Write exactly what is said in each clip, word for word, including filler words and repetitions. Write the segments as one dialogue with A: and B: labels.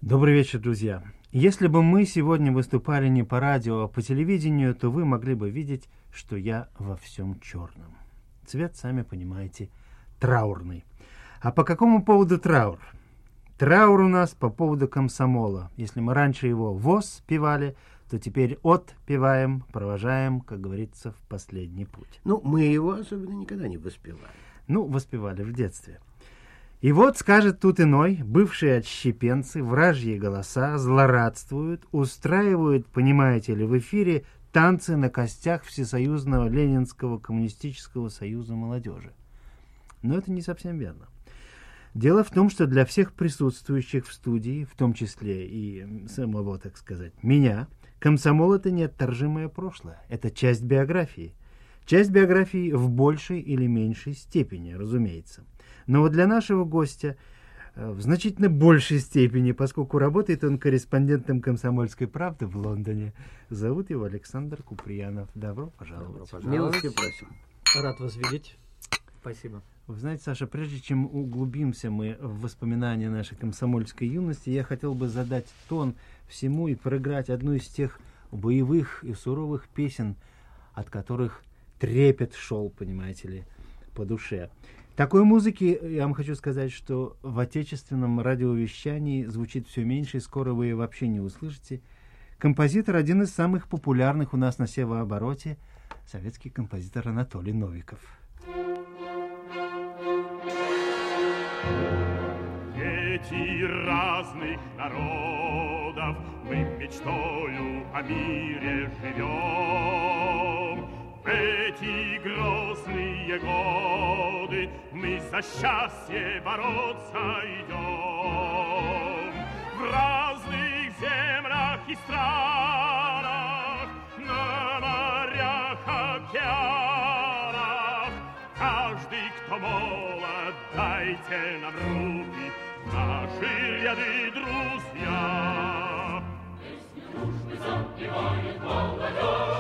A: Добрый вечер, друзья. Если бы мы сегодня выступали не по радио, а по телевидению, то вы могли бы видеть, что я во всем черном. Цвет, сами понимаете, траурный. А по какому поводу траур? Траур у нас по поводу комсомола. Если мы раньше его ВОЗ певали, то теперь отпеваем, провожаем, как говорится, в последний путь.
B: Ну, мы его особенно никогда не воспевали.
A: Ну, воспевали в детстве. И вот, скажет тут иной, бывшие отщепенцы, вражьи голоса, злорадствуют, устраивают, понимаете ли, в эфире танцы на костях Всесоюзного Ленинского коммунистического союза молодежи. Но это не совсем верно. Дело в том, что для всех присутствующих в студии, в том числе и самого, так сказать, меня, комсомол — это неотторжимое прошлое, это часть биографии. Часть биографии в большей или меньшей степени, разумеется. Но вот для нашего гостя в значительно большей степени, поскольку работает он корреспондентом «Комсомольской правды» в Лондоне. Зовут его Александр Куприянов. Добро пожаловать.
B: Милости просим.
C: Рад вас видеть. Спасибо.
A: Вы знаете, Саша, прежде чем углубимся мы в воспоминания нашей комсомольской юности, я хотел бы задать тон всему и проиграть одну из тех боевых и суровых песен, от которых трепет шел, понимаете ли, по душе. Такой музыки, я вам хочу сказать, что в отечественном радиовещании звучит все меньше, и скоро вы ее вообще не услышите. Композитор один из самых популярных у нас на севообороте, советский композитор Анатолий Новиков.
D: Дети разных народов, мы мечтою о мире живем. В эти грозные годы мы за счастье бороться идем. В разных землях и странах, на морях, океанах, каждый, кто молод, дайте нам руки, наши ряды друзья. Песни дружбы запевает молодежь.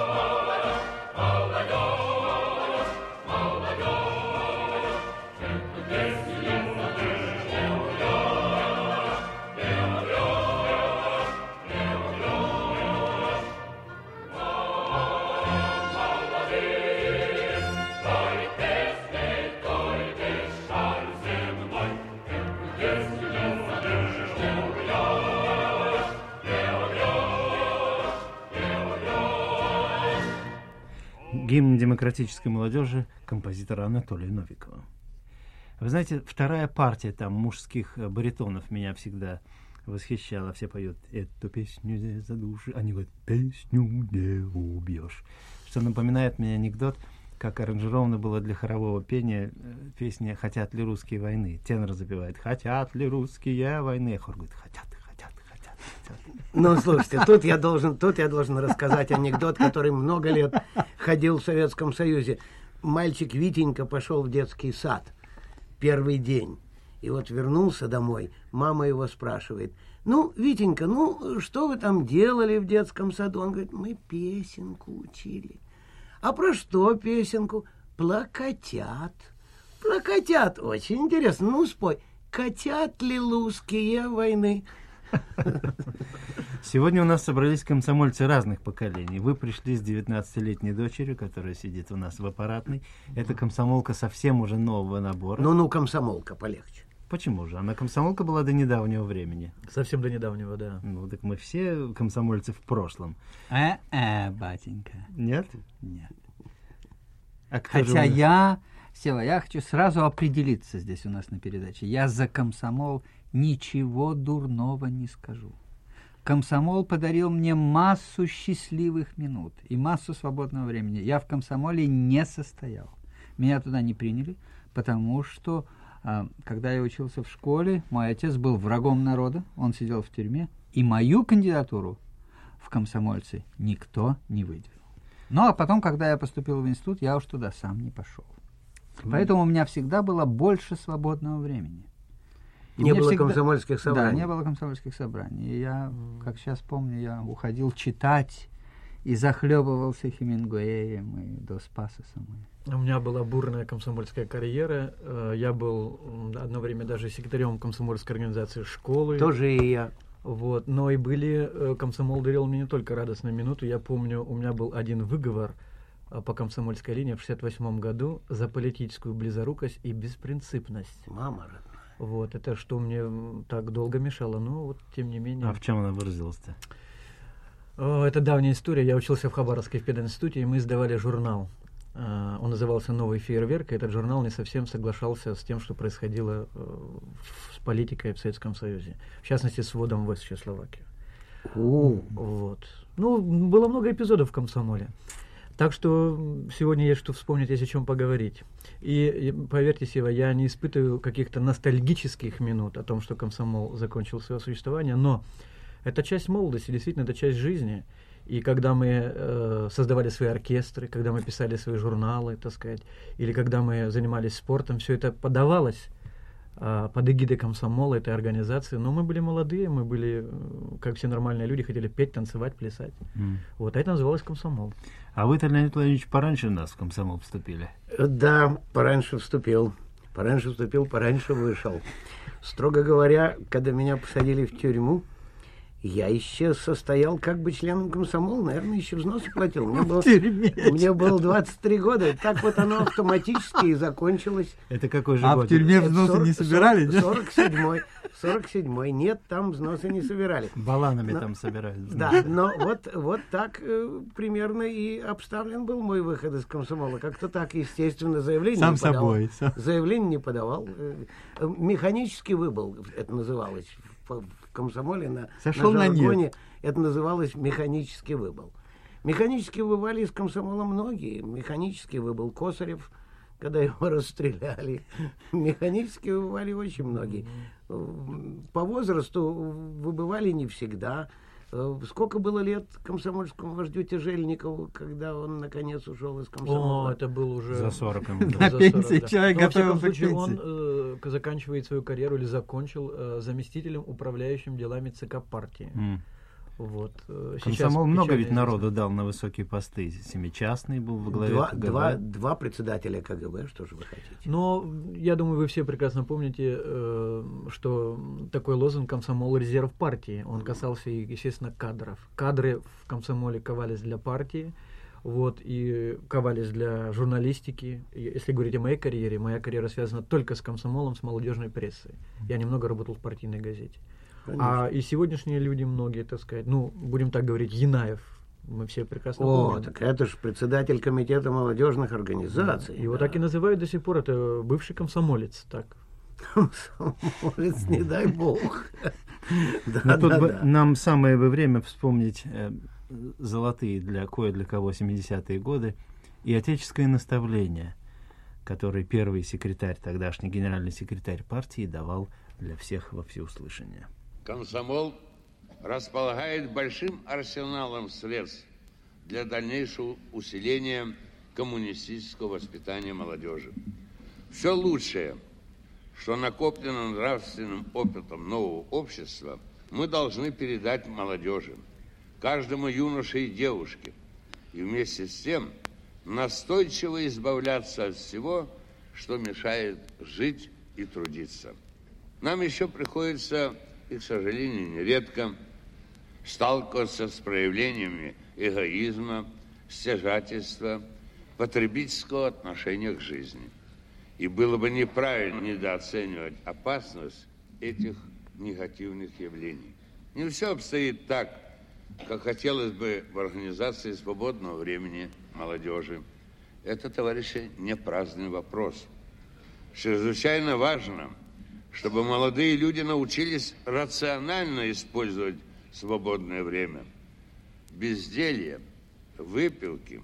A: Гимн демократической молодежи композитора Анатолия Новикова. Вы знаете, вторая партия там мужских баритонов меня всегда восхищала. Все поют «Эту песню не задушишь», они говорят «Песню не убьешь». Что напоминает мне анекдот, как аранжировано было для хорового пения песня «Хотят ли русские войны». Тенор запевает «Хотят ли русские войны», а хор говорит «Хотят».
B: Ну, слушайте, тут я должен, тут я должен рассказать анекдот, который много лет ходил в Советском Союзе. Мальчик Витенька пошел в детский сад первый день. И вот вернулся домой, мама его спрашивает: ну, Витенька, ну, что вы там делали в детском саду? Он говорит: мы песенку учили. А про что песенку? Плакатят. Плакатят, очень интересно. Ну, спой. Котят ли русские войны?
A: Сегодня у нас собрались комсомольцы разных поколений. Вы пришли с девятнадцатилетней дочерью, которая сидит у нас в аппаратной. Это комсомолка совсем уже нового набора.
B: Ну-ну, комсомолка, полегче.
A: Почему же? Она комсомолка была до недавнего времени.
C: Совсем до недавнего, да.
A: Ну, так мы все комсомольцы в прошлом.
E: Э-э, батенька.
A: Нет?
E: Нет.
A: А кто
E: Хотя
A: же
E: я, Сева, я хочу сразу определиться здесь у нас на передаче. Я за комсомол ничего дурного не скажу. Комсомол подарил мне массу счастливых минут и массу свободного времени. Я в комсомоле не состоял. Меня туда не приняли, потому что, а, когда я учился в школе, мой отец был врагом народа, он сидел в тюрьме, и мою кандидатуру в комсомольцы никто не выдвинул. Ну, а потом, когда я поступил в институт, я уж туда сам не пошел. Поэтому у меня всегда было больше свободного времени. И
B: не было
E: всегда...
B: комсомольских собраний.
E: Да, не было комсомольских собраний. И я, как сейчас помню, я уходил читать и захлебывался Хемингуэем и Дос Пасосом.
C: У меня была бурная комсомольская карьера. Я был одно время даже секретарем комсомольской организации школы.
B: Тоже и я.
C: Вот. Но и были, э, комсомол дарил мне не только радостную минуту. Я помню, у меня был один выговор э, по комсомольской линии в шестьдесят восьмом году за политическую близорукость и беспринципность.
B: Мама родная.
C: Вот. Это что мне м, так долго мешало. Но вот, тем не менее...
A: А в чем она выразилась-то?
C: О, это давняя история. Я учился в Хабаровске в пединституте, и мы издавали журнал. Uh, он назывался «Новый фейерверк», и этот журнал не совсем соглашался с тем, что происходило uh, с политикой в Советском Союзе. В частности, с вводом войск в Чехословакию.
B: О.
C: Вот. Ну, было много эпизодов в комсомоле. Так что сегодня есть что вспомнить, есть о чем поговорить. И, и поверьте, Сева, я не испытываю каких-то ностальгических минут о том, что комсомол закончил свое существование, но это часть молодости, действительно, это часть жизни. И когда мы э, создавали свои оркестры, когда мы писали свои журналы, так сказать, или когда мы занимались спортом, все это подавалось э, под эгидой комсомола, этой организации. Но мы были молодые, мы были, э, как все нормальные люди, хотели петь, танцевать, плясать. Mm. Вот, а это называлось комсомол.
A: А вы, Леонид Владимирович, пораньше нас в комсомол вступили?
B: Да, пораньше вступил. Пораньше вступил, пораньше вышел. Строго говоря, когда меня посадили в тюрьму, я еще состоял как бы членом комсомола, наверное, еще взносы платил. Мне было, мне было двадцать три года. И так вот оно автоматически и закончилось.
A: Это какой же
E: а
A: год?
E: А в тюрьме взносы сорок, не собирали?
B: сорок седьмой. сорок седьмой. Нет, там взносы не собирали.
A: Баланами
B: но,
A: там собирали.
B: Да, но вот, вот так э, примерно и обставлен был мой выход из комсомола. Как-то так, естественно, заявление
E: Сам
B: не подавал.
E: собой. Сам.
B: Заявление не подавал. Механический выбыл, это называлось. В комсомоле на,
E: Сошел
B: на жаргоне
E: на
B: это называлось механический выбыл. Механически выбывали из комсомола многие. Механически выбыл Косарев, когда его расстреляли. Механически выбывали очень многие. По возрасту выбывали не всегда. Сколько было лет комсомольскому вождю Тяжельникову, когда он наконец ушел из комсомола?
C: О, это был уже...
A: За сорок.
E: На пенсии человек
C: готовился
E: готовился
C: к
E: к
C: случае,
E: пенсии.
C: он э, заканчивает свою карьеру или закончил э, заместителем, управляющим делами ЦК партии.
A: Mm.
C: Вот. э,
A: Комсомол
C: сейчас
A: много
C: печально
A: ведь народу
C: известно.
A: дал на высокие посты. Семичастный был во главе
B: Два,
A: КГБ.
B: два, два председателя КГБ, что же вы хотите?
C: Но я думаю, вы все прекрасно помните, э, что такой лозунг «Комсомол – резерв партии». Он касался, естественно, кадров. Кадры в комсомоле ковались для партии, вот, и ковались для журналистики. И если говорить о моей карьере, моя карьера связана только с комсомолом, с молодежной прессой. Я немного работал в партийной газете.
B: Конечно.
C: А и сегодняшние люди, многие, так сказать, ну, будем так говорить, Янаев, мы все прекрасно
B: О,
C: помним.
B: так это же председатель комитета молодежных организаций.
C: Его
B: да.
C: так и называют до сих пор, это бывший комсомолец, так.
B: Комсомолец, не дай бог.
A: Но
B: Да,
A: тут
B: да,
A: бы
B: да.
A: нам самое бы время вспомнить э, золотые для кое для кого семидесятые годы и отеческое наставление, которое первый секретарь, тогдашний генеральный секретарь партии, давал для всех во всеуслышание.
F: Комсомол располагает большим арсеналом средств для дальнейшего усиления коммунистического воспитания молодежи. Все лучшее, что накоплено нравственным опытом нового общества, мы должны передать молодежи, каждому юноше и девушке, и вместе с тем настойчиво избавляться от всего, что мешает жить и трудиться. Нам еще приходится, и, к сожалению, нередко сталкиваться с проявлениями эгоизма, стяжательства, потребительского отношения к жизни. И было бы неправильно недооценивать опасность этих негативных явлений. Не все обстоит так, как хотелось бы в организации свободного времени молодежи. Это, товарищи, не праздный вопрос. Чрезвычайно важно, чтобы молодые люди научились рационально использовать свободное время. Безделье, выпивки,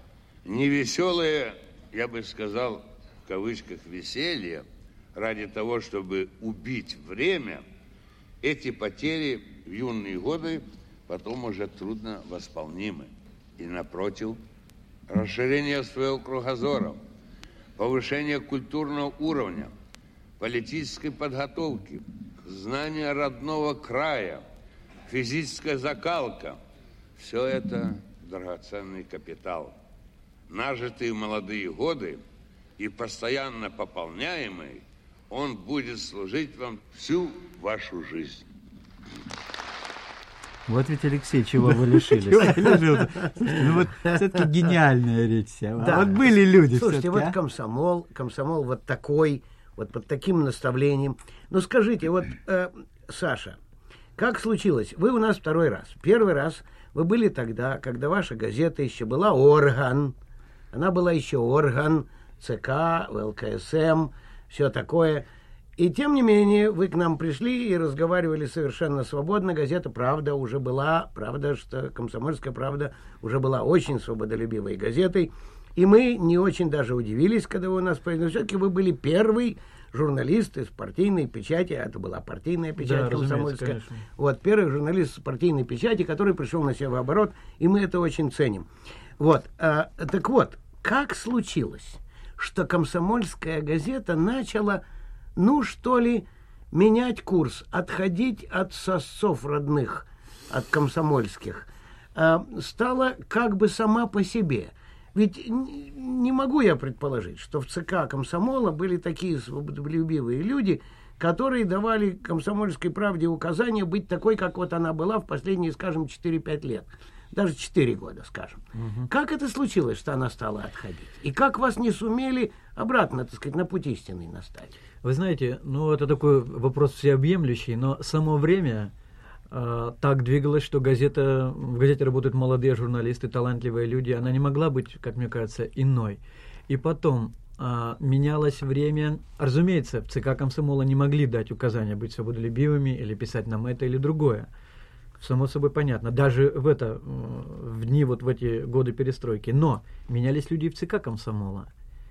F: невеселое, я бы сказал, в кавычках, веселье, ради того, чтобы убить время, эти потери в юные годы потом уже трудно восполнимы. И напротив, расширение своего кругозора, повышение культурного уровня, политической подготовки, знание родного края, физическая закалка – все это драгоценный капитал. Нажитые молодые годы и постоянно пополняемый, он будет служить вам всю вашу жизнь.
A: Вот ведь, Алексей, чего вы лишились.
E: Ну вот все-таки гениальная речь вся.
B: Да.
E: Вот были люди.
B: Слушайте, вот
E: а?
B: комсомол, комсомол вот такой, вот под таким наставлением. Ну скажите, вот, э, Саша, как случилось? Вы у нас второй раз. Первый раз вы были тогда, когда ваша газета еще была орган. Она была еще орган, ЦК, ВЛКСМ, все такое. И тем не менее, вы к нам пришли и разговаривали совершенно свободно. Газета «Правда» уже была, правда, что «Комсомольская правда» уже была очень свободолюбивой газетой. И мы не очень даже удивились, когда вы у нас появились. Но все-таки вы были первый журналист из партийной печати, а это была партийная печать,
C: да,
B: комсомольская. Вот, первый журналист из партийной печати, который пришел на севооборот, и мы это очень ценим. Вот, а, так вот, как случилось, что «Комсомольская газета» начала, ну, что ли, менять курс, отходить от сосцов родных, от комсомольских, а, стала как бы сама по себе. Ведь не могу я предположить, что в ЦК комсомола были такие свободолюбивые люди, которые давали «Комсомольской правде» указания быть такой, как вот она была в последние, скажем, четыре-пять лет. Даже четыре года, скажем. Угу. Как это случилось, что она стала отходить? И как вас не сумели обратно, так сказать, на путь истинный наставить?
C: Вы знаете, ну это такой вопрос всеобъемлющий, но само время э, так двигалось, что газета, в газете работают молодые журналисты, талантливые люди, она не могла быть, как мне кажется, иной. И потом э, менялось время. Разумеется, в ЦК комсомола не могли дать указания быть свободолюбивыми или писать нам это или другое. Само собой понятно, даже в это, в дни, вот в эти годы перестройки. Но менялись люди и в ЦК комсомола,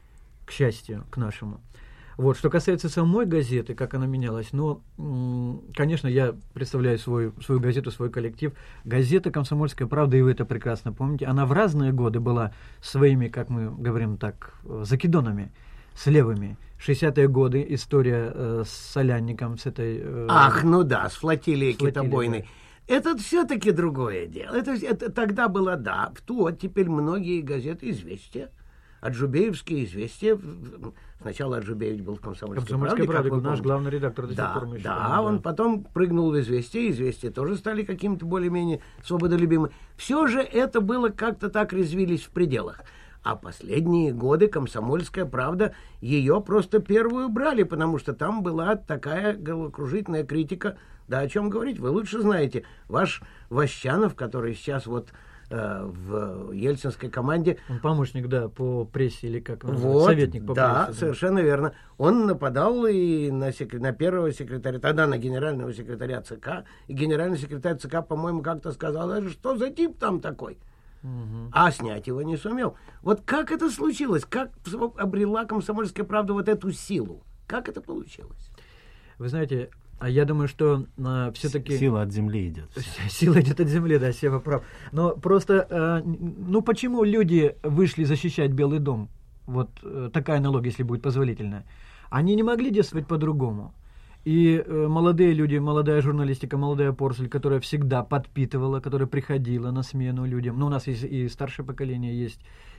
C: к счастью, к нашему. Вот, что касается самой газеты, как она менялась, ну, конечно, я представляю свой, свою газету, свой коллектив. Газета «Комсомольская правда», и вы это прекрасно помните, она в разные годы была своими, как мы говорим так, закидонами, с левыми. шестидесятые годы, история э, с Солянником, с этой... Э,
B: Ах, ну да, с флотилией китобойной.
C: Да.
B: Это все-таки другое дело. Это, это тогда было, да. В ту, вот теперь многие газеты «Известия», Аджубеевские «Известия». Сначала Аджубеевич был в «Комсомольской,
C: Комсомольской правде»,
B: правде,
C: был наш главный редактор до
B: да,
C: сих пор. Мы
B: да,
C: считаем,
B: он
C: да.
B: потом прыгнул в «Известия», «Известия» тоже стали какими-то более-менее свободолюбимыми. Все же это было как-то так резвились в пределах. А последние годы «Комсомольская правда» ее просто первую брали, потому что там была такая головокружительная критика. Да о чем говорить, вы лучше знаете. Ваш Ващанов, который сейчас вот э, в ельцинской команде...
C: Он помощник, да, по прессе или как
B: вот,
C: советник по
B: да,
C: прессе. Да,
B: совершенно верно. Он нападал и на, сек... на первого секретаря, тогда на генерального секретаря ЦК, и генеральный секретарь ЦК, по-моему, как-то сказал, что за тип там такой? Угу. А снять его не сумел. Вот как это случилось? Как обрела «Комсомольская правда» вот эту силу? Как это получилось?
C: Вы знаете, а я думаю, что а, все-таки...
A: Сила от земли идет.
C: Сила идет от земли, да, Сева прав. Но просто, а, ну почему люди вышли защищать Белый дом? Вот а, такая аналогия, если будет позволительная. Они не могли действовать по-другому. И э, молодые люди, молодая журналистика, молодая поросль, которая всегда подпитывала, которая приходила на смену людям. Ну, у нас есть и старшее поколение, есть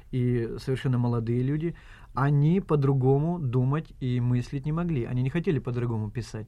C: и совершенно молодые люди. Они по-другому думать и мыслить не могли. Они не хотели по-другому писать.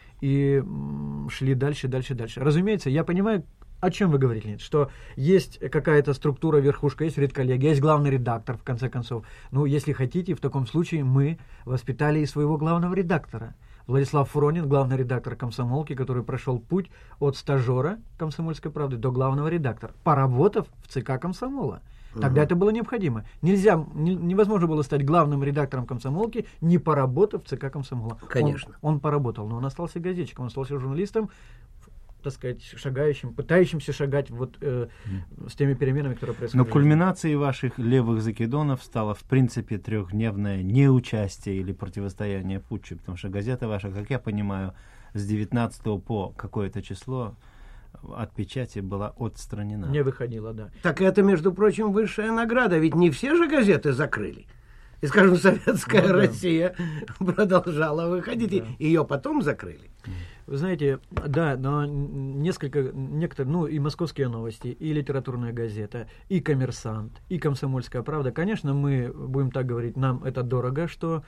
C: И м, шли дальше, дальше, дальше. Разумеется, я понимаю, о чем вы говорите, нет, что есть какая-то структура, верхушка, есть редколлегия, есть главный редактор, в конце концов. Ну, если хотите, в таком случае мы воспитали и своего главного редактора. Владислав Фуронин, главный редактор «Комсомолки», который прошел путь от стажера «Комсомольской правды» до главного редактора, поработав в ЦК комсомола. Тогда угу. это было необходимо. Нельзя, не, невозможно было стать главным редактором «Комсомолки», не поработав в ЦК комсомола.
B: Конечно.
C: Он, он поработал, но он остался газетчиком, он остался журналистом, так сказать, шагающим, пытающимся шагать вот э, mm. с теми переменами, которые происходят.
A: Но кульминацией ваших левых закидонов стало, в принципе, трехдневное неучастие или противостояние путчу, потому что газета ваша, как я понимаю, с девятнадцатого по какое-то число от печати была отстранена.
C: Не выходила, да.
B: Так это, между прочим, высшая награда, ведь не все же газеты закрыли. И, скажем, «Советская ну, да. Россия» продолжала выходить, да. и ее потом закрыли.
C: Вы знаете, да, но несколько, некоторые, ну и «Московские новости», и «Литературная газета», и «Коммерсант», и «Комсомольская правда». Конечно, мы будем так говорить, нам это дорого, что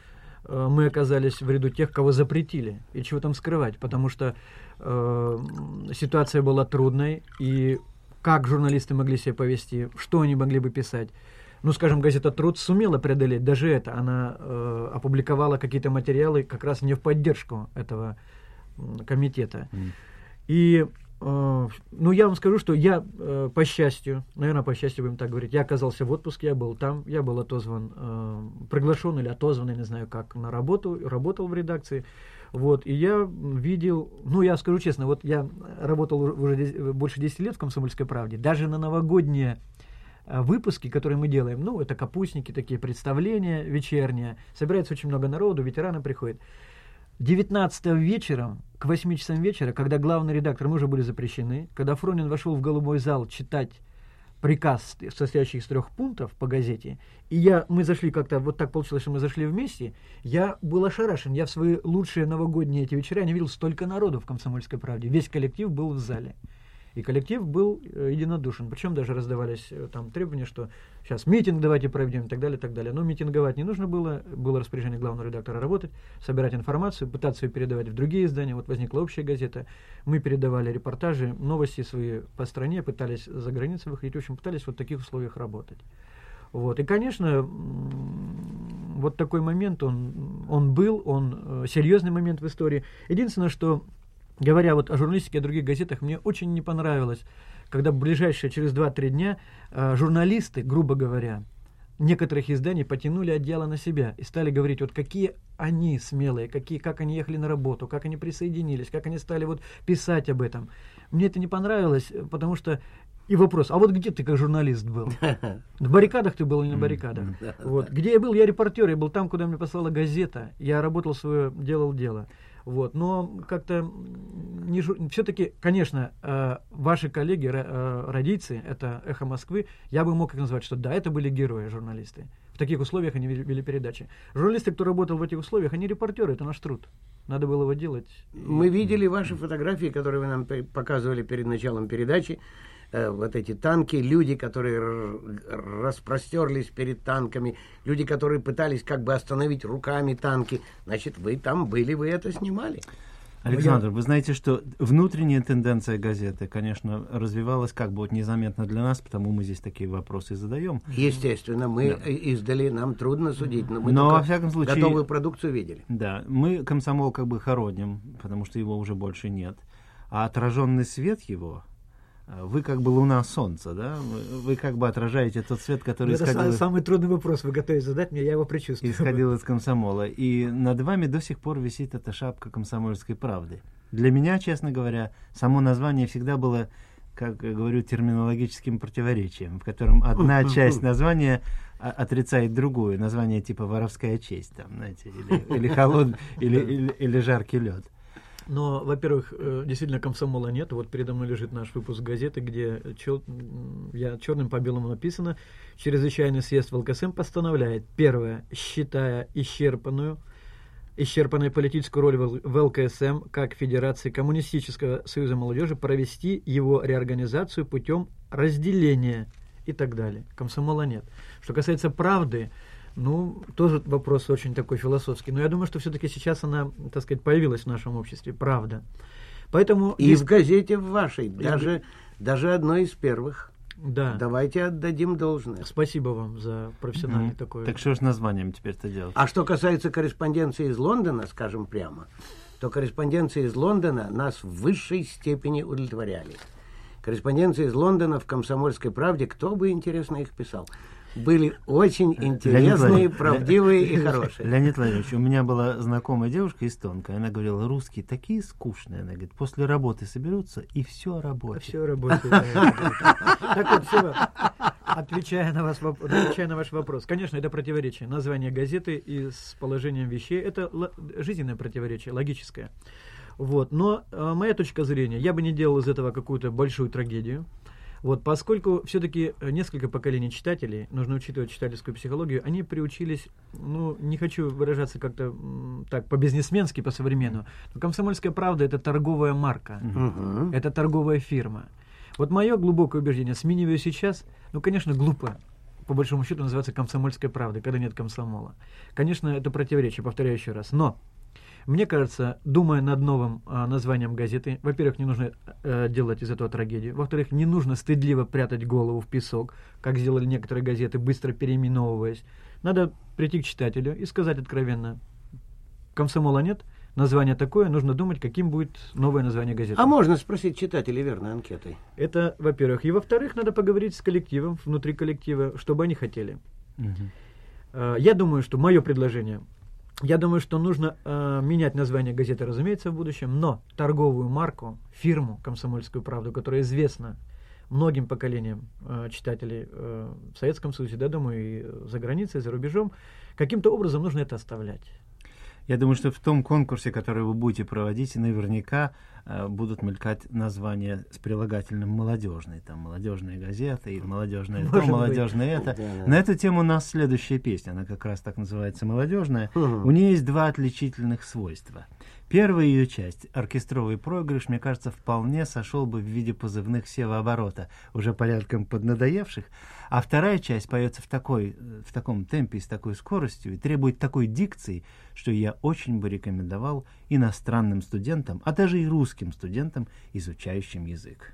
C: э, мы оказались в ряду тех, кого запретили. И чего там скрывать, потому что э, ситуация была трудной, и как журналисты могли себя повести, что они могли бы писать. Ну, скажем, газета «Труд» сумела преодолеть даже это. Она э, опубликовала какие-то материалы как раз не в поддержку этого э, комитета. Mm. И, э, ну, я вам скажу, что я, э, по счастью, наверное, по счастью, будем так говорить, я оказался в отпуске, я был там, я был отозван, э, приглашен или отозван, я не знаю как, на работу, работал в редакции. Вот, и я видел, ну, я скажу честно, вот я работал уже больше десяти лет в «Комсомольской правде», даже на новогодние выпуски, которые мы делаем, ну, это капустники, такие представления вечерние, собирается очень много народу, ветераны приходят. девятнадцатого вечером, к восьми часам вечера, когда главный редактор, мы уже были запрещены, когда Фронин вошел в голубой зал читать приказ, состоящий из трех пунктов по газете, и я, мы зашли как-то, вот так получилось, что мы зашли вместе, я был ошарашен, я в свои лучшие новогодние эти вечера не видел столько народу в «Комсомольской правде», весь коллектив был в зале. И коллектив был э, единодушен. Причем даже раздавались э, там требования, что сейчас митинг давайте проведем и так далее, и так далее. Но митинговать не нужно было. Было распоряжение главного редактора работать, собирать информацию, пытаться ее передавать в другие издания. Вот возникла общая газета. Мы передавали репортажи, новости свои по стране, пытались за границей выходить. В общем, пытались вот в таких условиях работать. Вот. И, конечно, вот такой момент, он, он был, он э, серьезный момент в истории. Единственное, что... Говоря вот о журналистике и о других газетах, мне очень не понравилось, когда в ближайшие через два-три дня э, журналисты, грубо говоря, некоторых изданий потянули одеяло на себя и стали говорить, вот какие они смелые, какие, как они ехали на работу, как они присоединились, как они стали вот писать об этом. Мне это не понравилось, потому что... И вопрос, а вот где ты как журналист был? В баррикадах ты был или на баррикадах? Вот. Где я был? Я репортер, я был там, куда мне послала газета. Я работал свое, делал дело. Вот. Но как-то не жур... все-таки, конечно, э, ваши коллеги, э, радийцы, это «Эхо Москвы», я бы мог их назвать, что да, это были герои, журналисты. В таких условиях они вели, вели передачи. Журналисты, кто работал в этих условиях, они репортеры, это наш труд. Надо было его делать.
B: Мы видели ваши фотографии, которые вы нам показывали перед началом передачи. Вот эти танки, люди, которые распростерлись перед танками, люди, которые пытались как бы остановить руками танки. Значит, вы там были, вы это снимали.
A: Александр, вы знаете, что внутренняя тенденция газеты, конечно, развивалась как бы вот незаметно для нас, потому мы здесь такие вопросы задаем.
B: Естественно, мы да. издали, нам трудно судить, но мы
A: но, во всяком случае,
B: готовую продукцию видели.
A: Да, мы «Комсомол» как бы хороним, потому что его уже больше нет. А отраженный свет его... Вы как бы луна солнца, да? Вы, вы как бы отражаете тот свет, который
C: это
A: исходил...
C: Это самый трудный вопрос, вы готовы задать мне, я его предчувствую.
A: Исходил из «Комсомола». И над вами до сих пор висит эта шапка «Комсомольской правды». Для меня, честно говоря, само название всегда было, как я говорю, терминологическим противоречием, в котором одна часть названия отрицает другую. Название типа «Воровская честь», там, знаете, или, или «Холод», или, или, или «Жаркий лед».
C: Но, во-первых, действительно «Комсомола» нет. Вот передо мной лежит наш выпуск газеты, где чер... я черным по белому написано: «Чрезвычайный съезд в эл ка эс эм постановляет, первое, считая исчерпанную, исчерпанной политическую роль в эл ка эс эм как Федерации Коммунистического союза молодежи, провести его реорганизацию путем разделения» и так далее. «Комсомола» нет. Что касается «Правды», ну, тоже вопрос очень такой философский. Но я думаю, что все-таки сейчас она, так сказать, появилась в нашем обществе. Правда. Поэтому
B: и есть... в газете в вашей, даже, и... даже одной из первых.
C: Да.
B: Давайте отдадим должное.
C: Спасибо вам за профессиональный
A: mm-hmm.
C: такой...
A: Так что ж с названием теперь-то делать?
B: А что касается корреспонденции из Лондона, скажем прямо, то корреспонденции из Лондона нас в высшей степени удовлетворяли. Корреспонденции из Лондона в «Комсомольской правде», кто бы, интересно, их писал, были очень интересные, правдивые и хорошие.
A: Леонид Владимирович, у меня была знакомая девушка из Тонка, она говорила, русские такие скучные, она говорит, после работы соберутся и все работает.
C: Все работает. Так вот, все, отвечая на ваш вопрос, конечно, это противоречие. Название газеты и с положением вещей, это жизненное противоречие, логическое. Вот. Но э, моя точка зрения, я бы не делал из этого какую-то большую трагедию. Вот, поскольку все-таки несколько поколений читателей, нужно учитывать читательскую психологию, они приучились, ну, не хочу выражаться как-то м, так по-бизнесменски, по-современному, но «Комсомольская правда» — это торговая марка, uh-huh. это торговая фирма. Вот мое глубокое убеждение, сменив ее сейчас, ну, конечно, глупо по большому счету называется «Комсомольской правдой», когда нет комсомола. Конечно, это противоречие, повторяю еще раз. Но мне кажется, думая над новым а, названием газеты, во-первых, не нужно а, делать из этого трагедию, во-вторых, не нужно стыдливо прятать голову в песок, как сделали некоторые газеты, быстро переименовываясь. Надо прийти к читателю и сказать откровенно: комсомола нет, название такое, нужно думать, каким будет новое название газеты.
B: А можно спросить читателей верной анкетой?
C: Это, во-первых. И, во-вторых, надо поговорить с коллективом, внутри коллектива, что бы они хотели.
A: Угу.
C: А, я думаю, что мое предложение... Я думаю, что нужно э, менять название газеты, разумеется, в будущем, но торговую марку, фирму «Комсомольскую правду», которая известна многим поколениям э, читателей э, в Советском Союзе, да, думаю, и за границей, и за рубежом, каким-то образом нужно это оставлять.
A: Я думаю, что в том конкурсе, который вы будете проводить, наверняка э, будут мелькать названия с прилагательным «молодежный». Там «молодежная газета» и «молодежное то», «молодежное это».
B: Да, да.
A: На эту тему у нас следующая песня. Она как раз так называется «Молодежная».
B: Угу.
A: У нее есть два отличительных свойства. Первая ее часть, оркестровый проигрыш, мне кажется, вполне сошел бы в виде позывных севооборота, уже порядком поднадоевших. А вторая часть поется в, такой, в таком темпе и с такой скоростью и требует такой дикции, что я очень бы рекомендовал иностранным студентам, а даже и русским студентам, изучающим язык.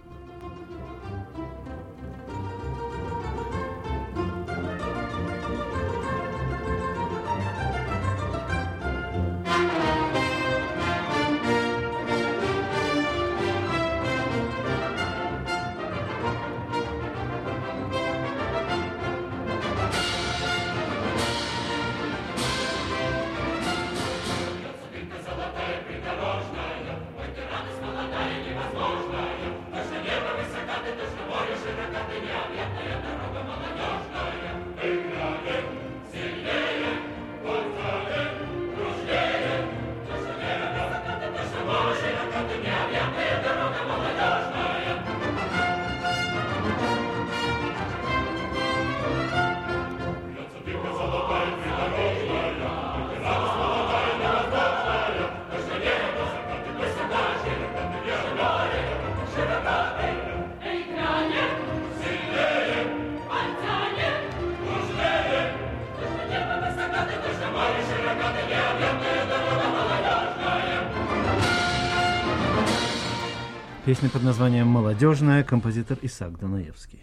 A: Песня под названием «Молодежная», композитор Исаак Дунаевский.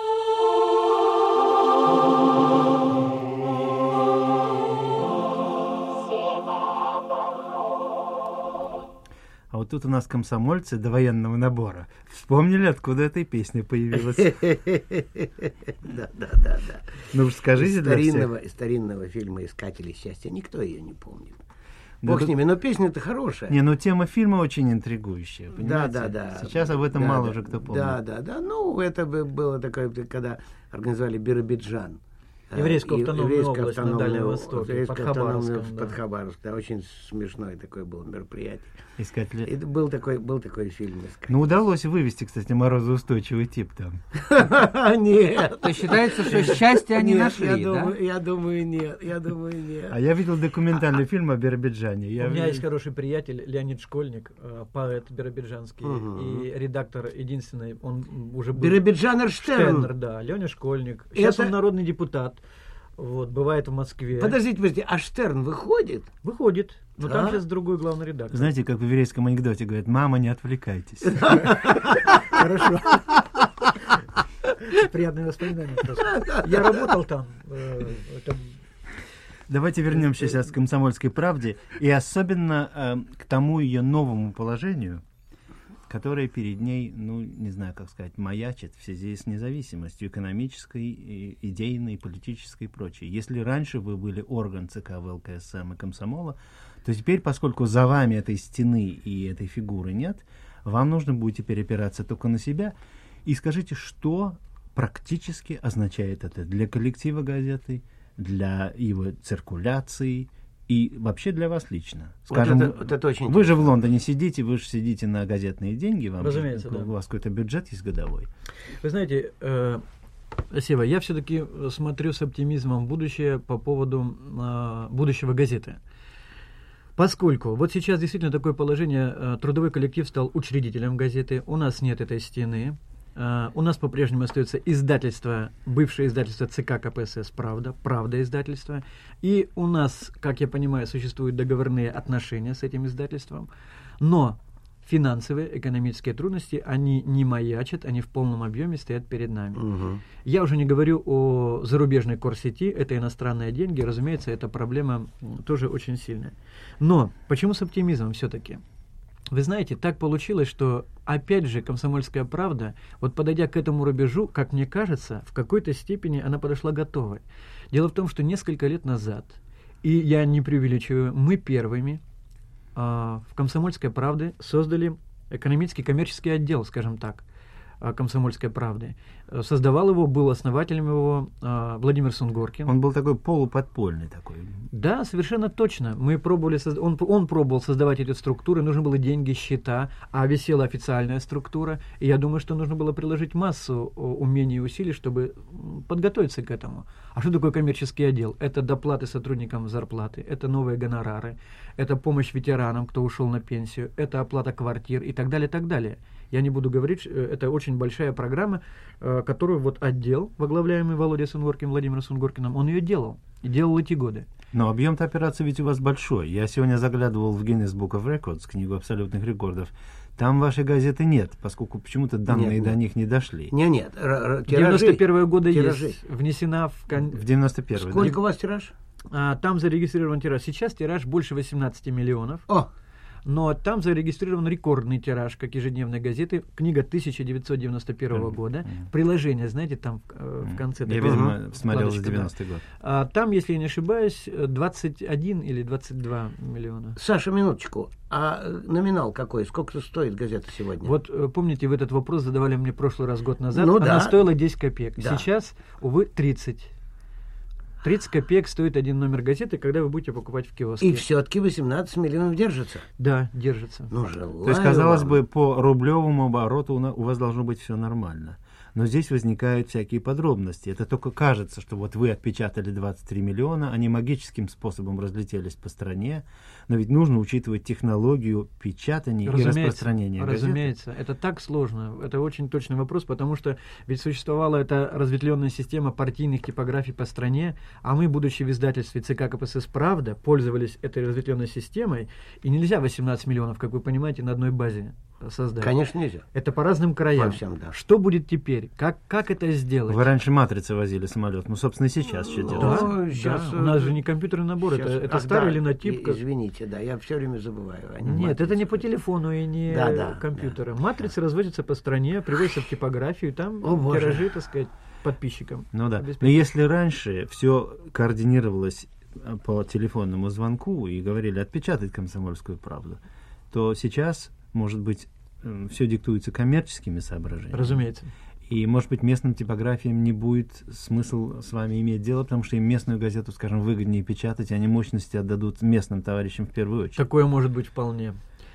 A: А вот тут у нас комсомольцы до военного набора вспомнили, откуда эта песня появилась.
B: Да, да, да, да.
A: Ну уж скажите для всех.
B: Старинного, старинного фильма «Искатели счастья» никто ее не помнит. Бог с ними, но песня-то хорошая.
A: Не, ну тема фильма очень интригующая, понимаете?
B: Да, да, да.
A: Сейчас об этом
B: да,
A: мало
B: да,
A: уже кто помнит.
B: Да, да, да. Ну, это было такое, когда организовали Биробиджан.
C: Еврейскую автономную область на Дальнем Востоке, под
B: Хабаровском.
C: Хабаровском.
B: Под Хабаровск, да, очень смешное такое было мероприятие.
A: Искатели.
B: Это был такой, был такой фильм. Искатели.
A: Ну, удалось вывести, кстати, морозоустойчивый тип там.
B: Нет.
E: То считается, что счастье они
B: Нет,
E: нашли,
B: я
E: да?
B: думаю, я думаю, нет. Я думаю, нет.
A: А я видел документальный фильм о Биробиджане. Я
C: У меня
A: ви-
C: есть хороший приятель Леонид Школьник, э, поэт биробиджанский,
B: Мгм.
C: и редактор единственный, он уже был...
B: Биробиджанер Штерн.
C: Штернер, да, Леня Школьник. Сейчас
B: Это-
C: он народный депутат, вот, бывает в Москве.
B: Подождите, подождите, а Штерн выходит?
C: Выходит, но там
B: Да?
C: сейчас другой главный редактор.
A: Знаете, как в еврейском анекдоте говорят: «Мама, не отвлекайтесь».
C: Хорошо. Приятные воспоминания просто. Я работал там. э, это
A: Давайте вернемся сейчас к «Комсомольской правде» и особенно э, к тому ее новому положению, которое перед ней, ну, не знаю, как сказать, маячит в связи с независимостью экономической, и идейной, политической и прочей. Если раньше вы были орган ЦК ВЛКСМ и комсомола, то теперь, поскольку за вами этой стены и этой фигуры нет, вам нужно будет теперь опираться только на себя. И скажите, что практически означает это для коллектива газеты, для его циркуляции и вообще для вас лично? Скажем,
B: вот это, вот это очень
A: вы же в Лондоне сидите, вы же сидите на газетные деньги, вам
C: Разумеется,
A: же,
C: да.
A: у вас какой-то бюджет есть годовой.
C: Вы знаете, э, Сева, я все-таки смотрю с оптимизмом в будущее по поводу э, будущего газеты. Поскольку вот сейчас действительно такое положение, э, трудовой коллектив стал учредителем газеты, у нас нет этой стены, Uh, у нас по-прежнему остается издательство, бывшее издательство ЦК КПСС «Правда», «Правда» издательство. И у нас, как я понимаю, существуют договорные отношения с этим издательством. Но финансовые, экономические трудности, они не маячат, они в полном объеме стоят перед нами. Угу. Я уже не говорю о зарубежной корсети, это иностранные деньги, разумеется, эта проблема тоже очень сильная. Но почему с оптимизмом все-таки? Вы знаете, так получилось, что, опять же, «Комсомольская правда», вот подойдя к этому рубежу, как мне кажется, в какой-то степени она подошла готовой. Дело в том, что несколько лет назад, и я не преувеличиваю, мы первыми э, в «Комсомольской правде» создали экономический коммерческий отдел, скажем так, «Комсомольской правды». Создавал его, был основателем его э, Владимир Сунгоркин.
A: Он был такой полуподпольный такой.
C: Да, совершенно точно. Мы пробовали, созда... он, он пробовал создавать эти структуры, нужны были деньги, счета, а висела официальная структура. И я думаю, что нужно было приложить массу умений и усилий, чтобы подготовиться к этому. А что такое коммерческий отдел? Это доплаты сотрудникам зарплаты, это новые гонорары, это помощь ветеранам, кто ушел на пенсию, это оплата квартир и так далее, так далее. Я не буду говорить, это очень большая программа, которую вот отдел, возглавляемый Володей Сунгоркиным, Владимиром Сунгоркиным, он ее делал. И делал эти годы.
A: Но объем-то операции ведь у вас большой. Я сегодня заглядывал в Guinness Book of Records, книгу абсолютных рекордов. Там вашей газеты нет, поскольку почему-то данные нет, до нет. них не дошли.
B: Нет, нет.
C: В девяносто первые годы есть. Внесена в... Кон...
A: В девяносто первые.
B: Сколько
A: да?
B: у вас тираж?
C: А, там зарегистрирован тираж. Сейчас тираж больше восемнадцати миллионов.
B: О!
C: Но там зарегистрирован рекордный тираж, как ежедневной газеты. Книга тысяча девятьсот девяносто первого года. Mm-hmm. Приложение, знаете, там э, в конце...
A: Я, видимо, смотрел за девяностый год.
C: А, там, если я не ошибаюсь, двадцать один или двадцать два миллиона.
B: Sasha, минуточку. А номинал какой? Сколько стоит газета сегодня?
C: Вот помните, вы этот вопрос задавали мне в прошлый раз, год назад.
B: Ну,
C: Она
B: да.
C: стоила десять копеек.
B: Да.
C: Сейчас, увы, тридцать. тридцать копеек стоит один номер газеты, когда вы будете покупать в киоске.
B: И все-таки восемнадцать миллионов держится?
C: Да, держится.
B: Ну, желаю
A: То есть, казалось
B: вам.
A: бы, по рублевому обороту у вас должно быть все нормально. Но здесь возникают всякие подробности. Это только кажется, что вот вы отпечатали двадцать три миллиона, они магическим способом разлетелись по стране, но ведь нужно учитывать технологию печатания
C: разумеется,
A: и распространения газеты.
C: Разумеется, это так сложно. Это очень точный вопрос, потому что ведь существовала эта разветвленная система партийных типографий по стране, а мы, будучи в издательстве ЦК КПСС «Правда», пользовались этой разветвленной системой, и нельзя восемнадцать миллионов, как вы понимаете, на одной базе создать.
B: Конечно, нельзя.
C: Это по разным краям.
B: По всем, да.
C: Что будет теперь? Как, как это сделать?
A: Вы раньше матрицы возили самолет, ну, собственно, и сейчас что делать?
C: Да,
B: сейчас,
C: да. У нас же не компьютерный набор,
B: сейчас,
C: это, это
B: ах,
C: старый
B: да,
C: линотип.
B: Извините, да, я все время забываю.
C: Нет, это не по телефону и не
B: да, да,
C: компьютером.
B: Да.
C: Матрицы разводятся по стране, привозятся в типографию, там
B: О,
C: тиражи, так сказать, подписчикам.
A: Ну да. Но если раньше все координировалось по телефонному звонку и говорили отпечатать «Комсомольскую правду», то сейчас, может быть, все диктуется коммерческими соображениями.
C: Разумеется.
A: И, может быть, местным типографиям не будет смысл с вами иметь дело, потому что им местную газету, скажем, выгоднее печатать, и они мощности отдадут местным товарищам в первую очередь.
C: Такое может быть вполне.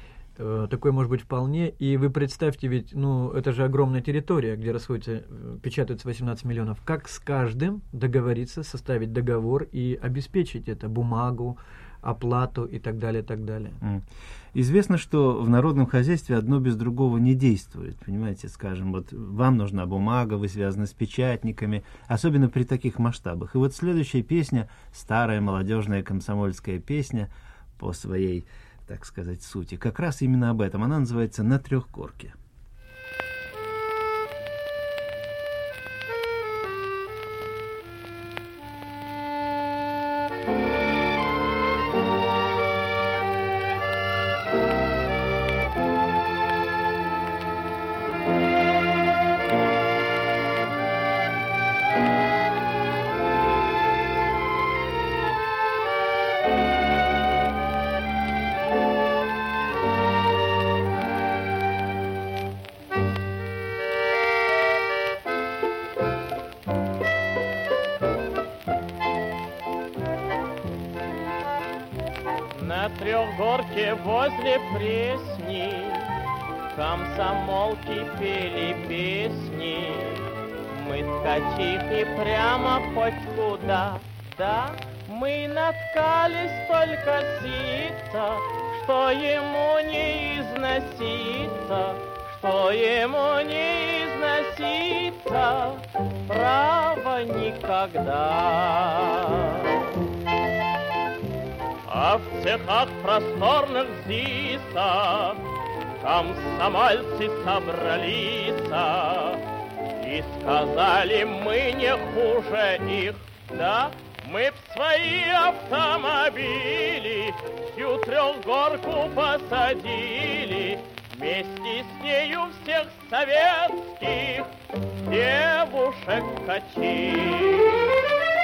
C: Такое может быть вполне. И вы представьте, ведь, ну, это же огромная территория, где расходится, печатаются восемнадцать миллионов. Как с каждым договориться, составить договор и обеспечить это, бумагу, оплату и так далее, так далее.
A: Известно, что в народном хозяйстве одно без другого не действует. Понимаете, скажем, вот вам нужна бумага, вы связаны с печатниками, особенно при таких масштабах. И вот следующая песня, старая молодежная комсомольская песня по своей, так сказать, сути, как раз именно об этом. Она называется «На трехгорке».
G: На трехгорке возле Пресни комсомолки пели песни. Мы ткачихи прямо хоть куда, да, мы наткали столько сита, что ему не износиться, что ему не износиться, право никогда. А в цехах просторных ЗИСа комсомольцы собрались и сказали: мы не хуже их, да? Мы в свои автомобили всю трехгорку посадили, вместе с нею всех советских девушек-качей.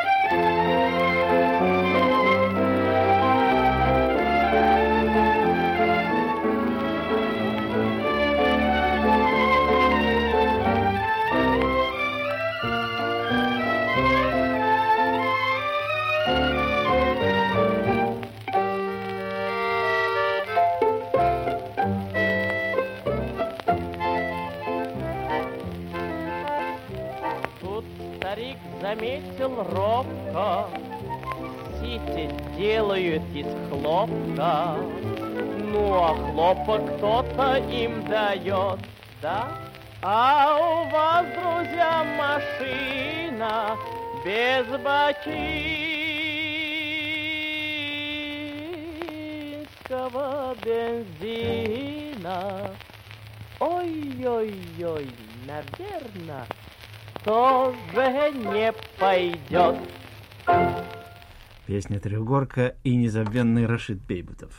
G: Заметил робко, сити делают из хлопка. Ну, а хлопок кто-то им дает, да? А у вас, друзья, машина без бачинского бензина. Ой-ой-ой, наверное, тоже не пойдет.
A: Песня «Трехгорка» и незабвенный Рашид Бейбутов.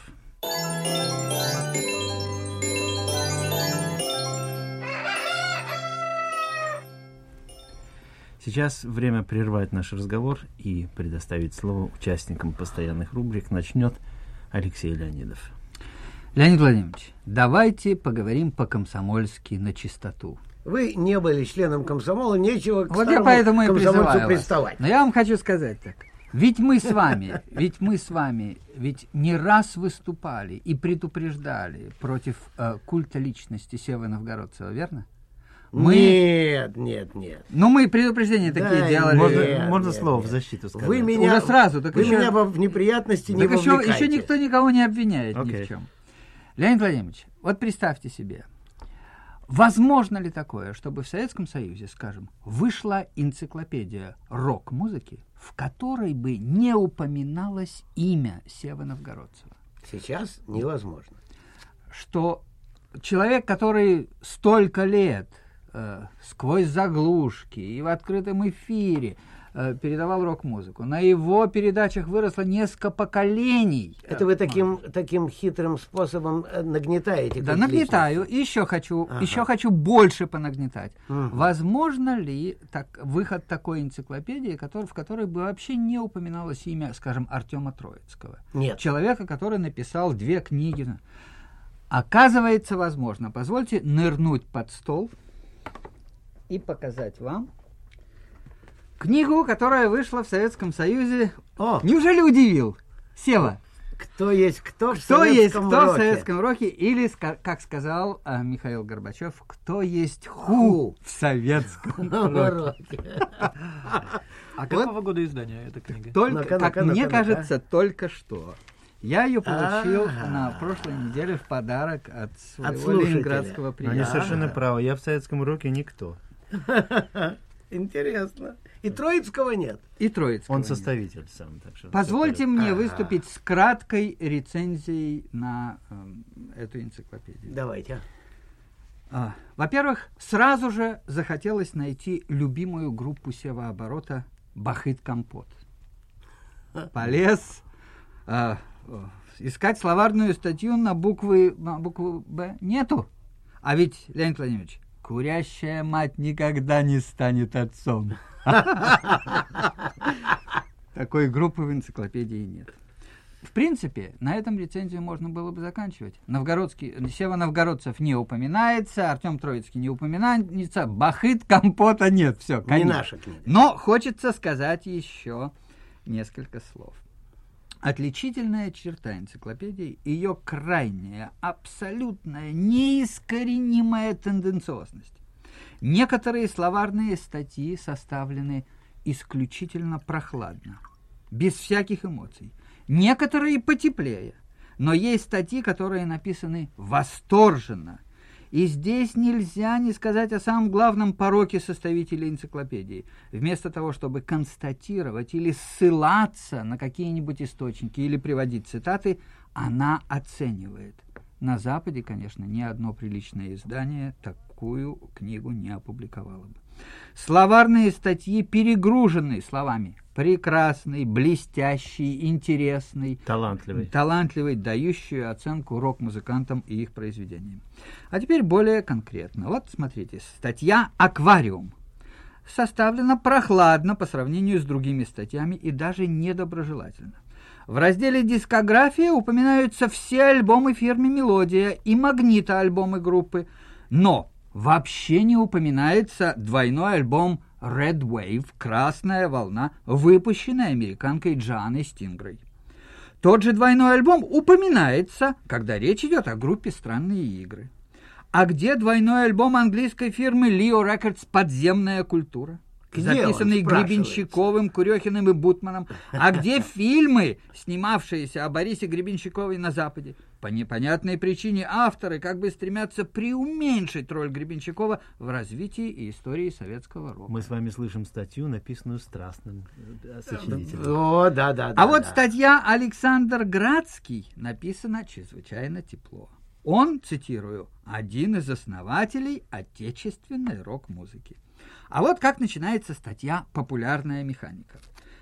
A: Сейчас время прервать наш разговор и предоставить слово участникам постоянных рубрик. Начнет Алексей Леонидов.
E: Леонид Владимирович, давайте поговорим по-комсомольски на чистоту.
B: Вы не были членом комсомола, нечего к
E: вот
B: старому
E: я поэтому и
B: комсомольцу приставать.
E: Но я вам хочу сказать так. Ведь мы с вами, ведь мы с вами, ведь не раз выступали и предупреждали против э, культа личности Севы Новгородцева, верно? Мы...
B: Нет, нет, нет.
E: Ну, мы предупреждения
B: Да,
E: такие делали.
A: Можно,
B: Нет,
A: можно
B: нет,
A: слово
B: нет.
A: в защиту сказать?
B: Вы меня,
E: Уже сразу, так
B: вы
E: еще-
B: меня в неприятности не
E: Так еще,
B: вовлекайте.
E: еще никто никого не обвиняет ни
A: Окей.
E: в чем. Леонид Владимирович, вот представьте себе, возможно ли такое, чтобы в Советском Союзе, скажем, вышла энциклопедия рок-музыки, в которой бы не упоминалось имя Севы Новгородцева?
B: Сейчас невозможно.
E: Что человек, который столько лет э, сквозь заглушки и в открытом эфире э, передавал рок-музыку, на его передачах выросло несколько поколений.
B: Это вы таким, таким хитрым способом э, нагнетаете?
E: Да,
B: как
E: нагнетаю.
B: личность?
E: И еще хочу,
B: Ага.
E: еще хочу больше понагнетать.
B: Мгм.
E: Возможно ли так, выход такой энциклопедии, который, в которой бы вообще не упоминалось имя, скажем, Артема Троицкого?
B: Нет.
E: Человека, который написал две книги. Оказывается, возможно. Позвольте нырнуть под стол и показать вам книгу, которая вышла в Советском Союзе.
B: О,
E: Неужели удивил? Сева.
B: кто есть кто в
E: Кто есть
B: советском
E: кто в
B: роке?
E: советском роке, или, ска- как сказал а, Михаил Горбачев, кто есть ху,
B: Ху.
E: в советском
B: В
E: роке.
B: роке.
C: А какого года издания эта книга?
E: Только,
B: Ну-ка,
E: как
B: ну-ка,
E: мне
B: ну-ка,
E: кажется, только что. Я ее получил
B: Ага.
E: на прошлой неделе в подарок от своего
B: слушателя.
E: ленинградского
A: Но они
E: приятеля.
A: совершенно правы. Я в советском роке никто.
B: Интересно. И Троицкого нет.
E: И Троицкого
A: Он
E: нет.
A: составитель сам. Так что
E: Позвольте
A: всё в
E: мне
B: Ага.
E: выступить с краткой рецензией на эм, эту энциклопедию.
B: Давайте.
E: А, во-первых, сразу же захотелось найти любимую группу севооборота «Бахыт-компот». Полез а, о, искать словарную статью на буквы, на букву «Б» нету. А ведь, Леонид Владимирович, курящая мать никогда не станет отцом. Такой группы в энциклопедии нет. В принципе, на этом рецензию можно было бы заканчивать. Новгородский, Сева Новгородцев не упоминается, Артем Троицкий не упоминается, Бахыт компота нет. Все,
B: Не
E: конец.
B: наша книга.
E: Но хочется сказать еще несколько слов. Отличительная черта энциклопедии — ее крайняя, абсолютная, неискоренимая тенденциозность. Некоторые словарные статьи составлены исключительно прохладно, без всяких эмоций. Некоторые потеплее, но есть статьи, которые написаны восторженно. И здесь нельзя не сказать о самом главном пороке составителей энциклопедии. Вместо того, чтобы констатировать или ссылаться на какие-нибудь источники или приводить цитаты, она оценивает. На Западе, конечно, ни одно приличное издание такую книгу не опубликовало бы. Словарные статьи перегружены словами прекрасный, блестящий, интересный,
A: Талантливый.
E: талантливый, дающий оценку рок-музыкантам и их произведениям. А теперь более конкретно. Вот смотрите, статья «Аквариум» составлена прохладно по сравнению с другими статьями и даже недоброжелательно. В разделе «Дискография» упоминаются все альбомы фирмы «Мелодия» и магнита-альбомы группы, но вообще не упоминается двойной альбом Red Wave, «Красная волна», выпущенный американкой Джоанной Стингрей. Тот же двойной альбом упоминается, когда речь идет о группе «Странные игры». А где двойной альбом английской фирмы Leo Records «Подземная культура», записанный Гребенщиковым, Курехиным и Бутманом? А где фильмы, снимавшиеся о Борисе Гребенщикове на Западе? По непонятной причине авторы как бы стремятся преуменьшить роль Гребенщикова в развитии и истории советского рока.
A: Мы с вами слышим статью, написанную страстным э, сочинителем.
B: О, да, да,
E: А
B: да,
E: вот
B: да.
E: статья «Александр Градский» написана чрезвычайно тепло. Он, цитирую, «один из основателей отечественной рок-музыки». А вот как начинается статья «Популярная механика».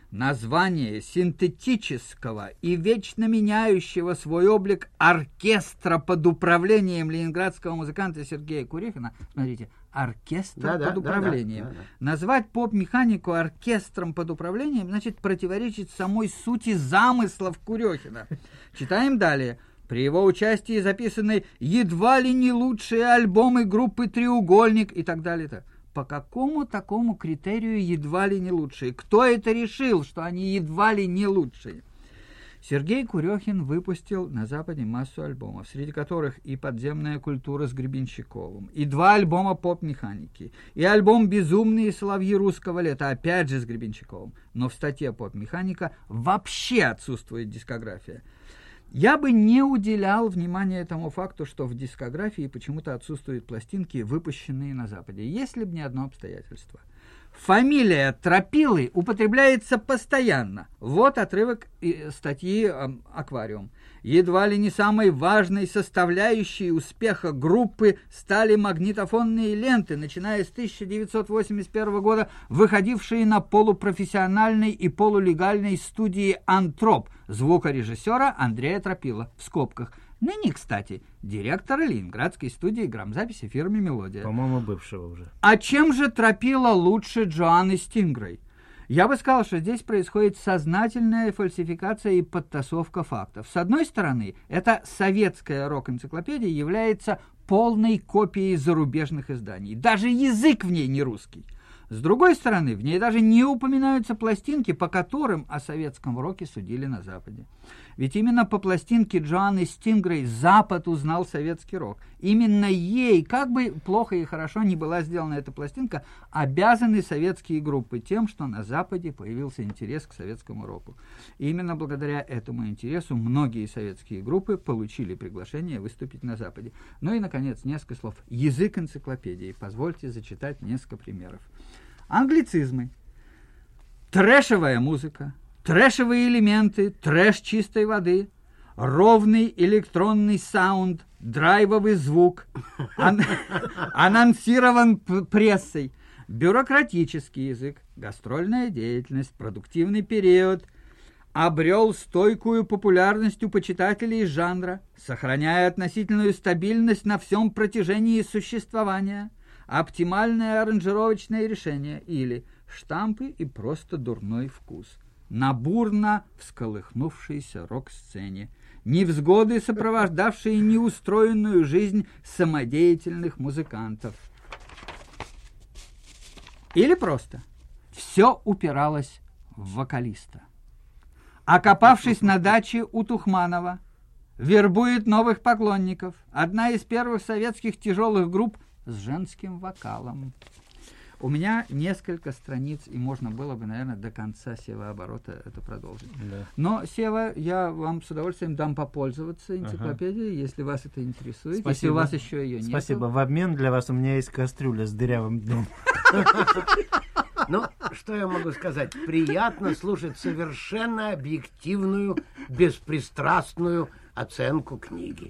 E: Название синтетического и вечно меняющего свой облик оркестра под управлением ленинградского музыканта Сергея Курехина, смотрите, оркестр
B: Да, да,
E: под
B: да,
E: управлением.
B: да, да, да.
E: Назвать поп-механику оркестром под управлением, значит, противоречит самой сути замыслов Курехина. Читаем далее. При его участии записаны едва ли не лучшие альбомы группы «Треугольник» и так далее. По какому такому критерию едва ли не лучшие? Кто это решил, что они едва ли не лучшие? Сергей Курехин выпустил на Западе массу альбомов, среди которых и «Подземная культура» с Гребенщиковым, и два альбома поп-механики, и альбом «Безумные соловьи русского лета», опять же с Гребенщиковым. Но в статье «Поп-механика» вообще отсутствует дискография. Я бы не уделял внимания тому факту, что в дискографии почему-то отсутствуют пластинки, выпущенные на Западе, если бы не одно обстоятельство. Фамилия Тропилы употребляется постоянно. Вот отрывок статьи «Аквариум». Едва ли не самой важной составляющей успеха группы стали магнитофонные ленты, начиная с тысяча девятьсот восемьдесят первого года, выходившие на полупрофессиональной и полулегальной студии «Антроп» звукорежиссера Андрея Тропила, в скобках. Ныне, кстати, директора ленинградской студии грамзаписи фирмы «Мелодия».
A: По-моему, бывшего уже.
E: А чем же Тропила лучше Джоанны Стингрей? Я бы сказал, что здесь происходит сознательная фальсификация и подтасовка фактов. С одной стороны, эта советская рок-энциклопедия является полной копией зарубежных изданий. Даже язык в ней не русский. С другой стороны, в ней даже не упоминаются пластинки, по которым о советском роке судили на Западе. Ведь именно по пластинке Джоанны Стингрей Запад узнал советский рок. Именно ей, как бы плохо и хорошо ни была сделана эта пластинка, обязаны советские группы тем, что на Западе появился интерес к советскому року. И именно благодаря этому интересу многие советские группы получили приглашение выступить на Западе. Ну и, наконец, несколько слов. Язык энциклопедии. Позвольте зачитать несколько примеров. Англицизмы. Трэшевая музыка. Трэшевые элементы, трэш чистой воды, ровный электронный саунд, драйвовый звук, ан- анонсирован п- прессой, бюрократический язык, гастрольная деятельность, продуктивный период, обрел стойкую популярность у почитателей жанра, сохраняя относительную стабильность на всем протяжении существования, оптимальное аранжировочное решение или штампы и просто дурной вкус. На бурно всколыхнувшейся рок-сцене, невзгоды, сопровождавшие неустроенную жизнь самодеятельных музыкантов. Или просто все упиралось в вокалиста. Окопавшись на даче у Тухманова, вербует новых поклонников. Одна из первых советских тяжелых групп с женским вокалом. У меня несколько страниц, и можно было бы, наверное, до конца севооборота это продолжить.
A: Да.
E: Но, Сева, я вам с удовольствием дам попользоваться энциклопедией, ага. если вас это интересует.
A: Спасибо.
E: Если у вас еще ее нет.
A: Спасибо. В обмен для вас у меня есть кастрюля с дырявым дном.
B: Ну, что я могу сказать? Приятно слушать совершенно объективную, беспристрастную оценку книги.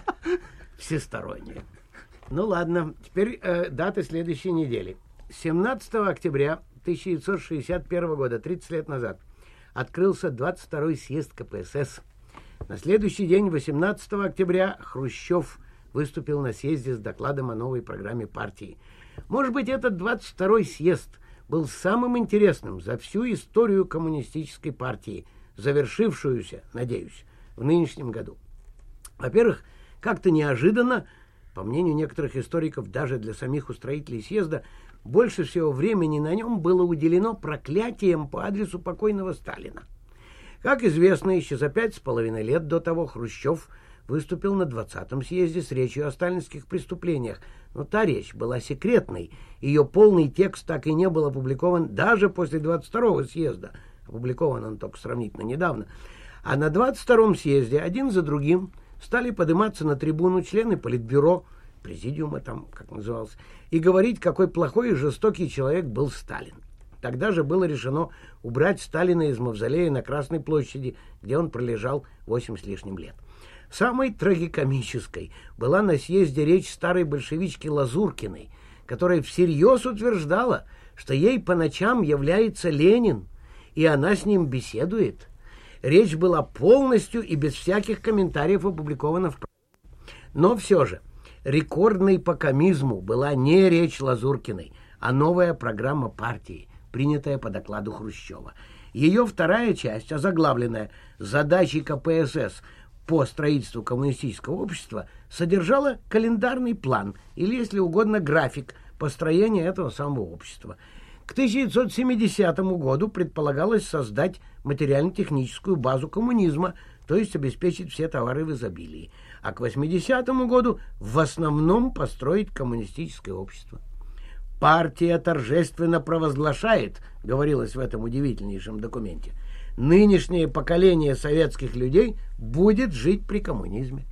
B: Всестороннюю. Ну ладно, теперь э, даты следующей недели. семнадцатого октября тысяча девятьсот шестьдесят первого года, тридцать лет назад, открылся двадцать второй съезд ка пэ эс эс. На следующий день, восемнадцатого октября, Хрущев выступил на съезде с докладом о новой программе партии. Может быть, этот двадцать второй съезд был самым интересным за всю историю коммунистической партии, завершившуюся, надеюсь, в нынешнем году. Во-первых, как-то неожиданно, по мнению некоторых историков, даже для самих устроителей съезда, больше всего времени на нем было уделено проклятиям по адресу покойного Сталина. Как известно, еще за пять с половиной лет до того Хрущев выступил на двадцатом съезде с речью о сталинских преступлениях. Но та речь была секретной. Ее полный текст так и не был опубликован даже после двадцать второго съезда. Опубликован он только сравнительно недавно. А на двадцать втором съезде один за другим стали подниматься на трибуну члены Политбюро, президиума там, как назывался, и говорить, какой плохой и жестокий человек был Сталин. Тогда же было решено убрать Сталина из мавзолея на Красной площади, где он пролежал восемь с лишним лет. Самой трагикомической была на съезде речь старой большевички Лазуркиной, которая всерьез утверждала, что ей по ночам является Ленин, и она с ним беседует. Речь была полностью и без всяких комментариев опубликована в прессе. Но все же рекордной по комизму была не речь Лазуркиной, а новая программа партии, принятая по докладу Хрущева. Ее вторая часть, озаглавленная «Задачи ка пэ эс эс по строительству коммунистического общества», содержала календарный план, или, если угодно, график построения этого самого общества. К тысяча девятьсот семидесятому году предполагалось создать материально-техническую базу коммунизма, то есть обеспечить все товары в изобилии, а к восьмидесятому году в основном построить коммунистическое общество. «Партия торжественно провозглашает», — говорилось в этом удивительнейшем документе, «нынешнее поколение советских людей будет жить при коммунизме».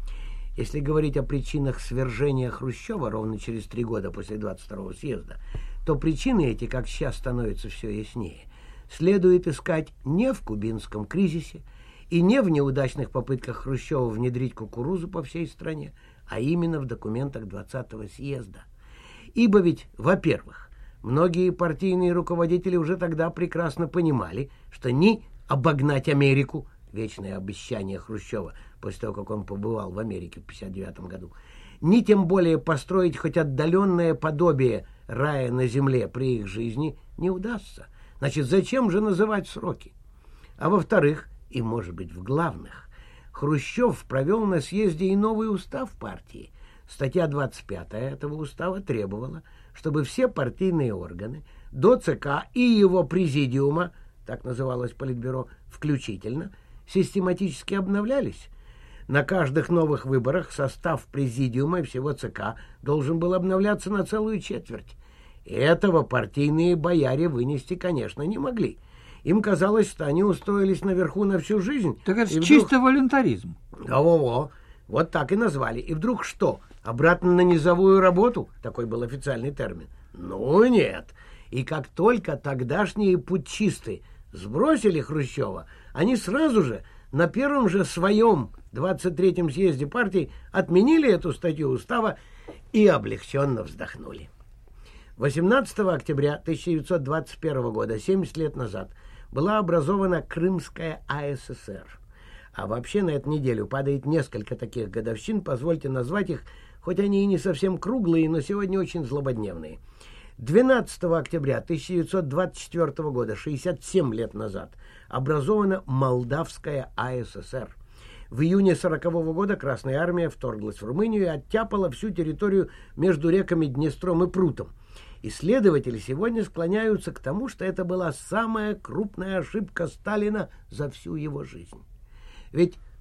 B: Если говорить о причинах свержения Хрущева ровно через три года после двадцать второго съезда, то причины эти, как сейчас, становятся все яснее. Следует искать не в кубинском кризисе и не в неудачных попытках Хрущева внедрить кукурузу по всей стране, а именно в документах двадцатого съезда. Ибо ведь, во-первых, многие партийные руководители уже тогда прекрасно понимали, что ни обогнать Америку, вечное обещание Хрущева после того, как он побывал в Америке в пятьдесят девятом году, ни тем более построить хоть отдаленное подобие рая на земле при их жизни не удастся. Значит, зачем же называть сроки? А во-вторых, и, может быть, в главных, Хрущев провел на съезде и новый устав партии. Статья двадцать пятая этого устава требовала, чтобы все партийные органы до ЦК и его президиума, так называлось Политбюро, включительно, систематически обновлялись. На каждых новых выборах состав президиума и всего ЦК должен был обновляться на целую четверть. Этого партийные бояре вынести, конечно, не могли. Им казалось, что они устроились наверху на всю жизнь.
E: Так это
B: вдруг...
E: чисто волюнтаризм.
B: Во-во-во. Вот так и назвали. И вдруг что? Обратно на низовую работу? Такой был официальный термин. Ну, нет. И как только тогдашние путчисты сбросили Хрущева, они сразу же на первом же своем двадцать третьем съезде партии отменили эту статью устава и облегченно вздохнули. восемнадцатого октября тысяча девятьсот двадцать первого года, семьдесят лет назад, была образована Крымская а эс эс эр. А вообще на эту неделю падает несколько таких годовщин, позвольте назвать их, хоть они и не совсем круглые, но сегодня очень злободневные. двенадцатого октября тысяча девятьсот двадцать четвёртого года, шестьдесят семь лет назад, образована Молдавская а эс эс эр. В июне сорокового года Красная армия вторглась в Румынию и оттяпала всю территорию между реками Днестром и Прутом. Исследователи сегодня склоняются к тому, что это была самая крупная ошибка Сталина за всю его жизнь. Ведь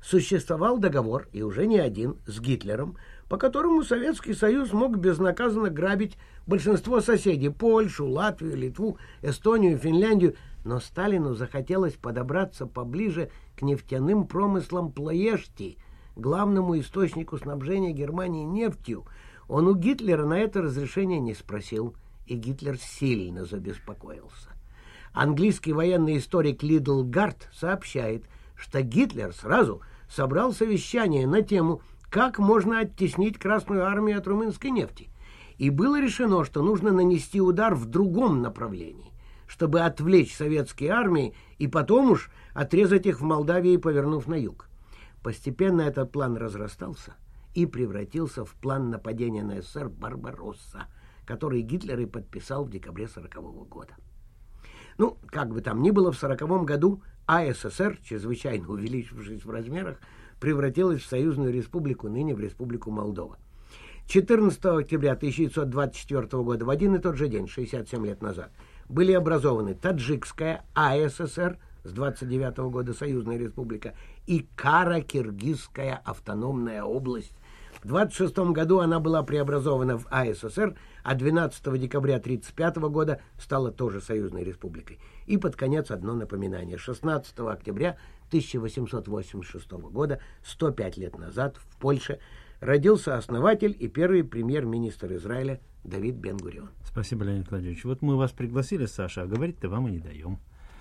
B: существовал договор, и уже не один, с Гитлером, по которому Советский Союз мог безнаказанно грабить большинство соседей – Польшу, Латвию, Литву, Эстонию, Финляндию. Но Сталину захотелось подобраться поближе к нефтяным промыслам Плоешти, главному источнику снабжения Германии нефтью. Он у Гитлера на это разрешение не спросил, и Гитлер сильно забеспокоился. Английский военный историк Лидл Гарт сообщает, что Гитлер сразу собрал совещание на тему, как можно оттеснить Красную армию от румынской нефти. И было решено, что нужно нанести удар в другом направлении, чтобы отвлечь советские армии и потом уж отрезать их в Молдавии, повернув на юг. Постепенно этот план разрастался и превратился в план нападения на СССР «Барбаросса», который Гитлер и подписал в декабре сорокового года. Ну, как бы там ни было, в сороковом году АССР, чрезвычайно увеличившись в размерах, превратилась в союзную республику, ныне в республику Молдова. четырнадцатого октября тысяча девятьсот двадцать четвёртого года, в один и тот же день, шестьдесят семь лет назад, были образованы Таджикская АССР, с двадцать девятого года союзная республика, и Кара-Киргизская автономная область. В двадцать шестом году она была преобразована в АССР, а двенадцатого декабря тридцать пятого года стала тоже союзной республикой. И под конец одно напоминание. шестнадцатого октября тысяча восемьсот восемьдесят шестого года, сто пять лет назад, в Польше, родился основатель и первый премьер-министр Израиля Давид Бен-Гурион.
A: Спасибо, Леонид Владимирович. Вот мы вас пригласили, Саша, а говорить-то вам и не даем.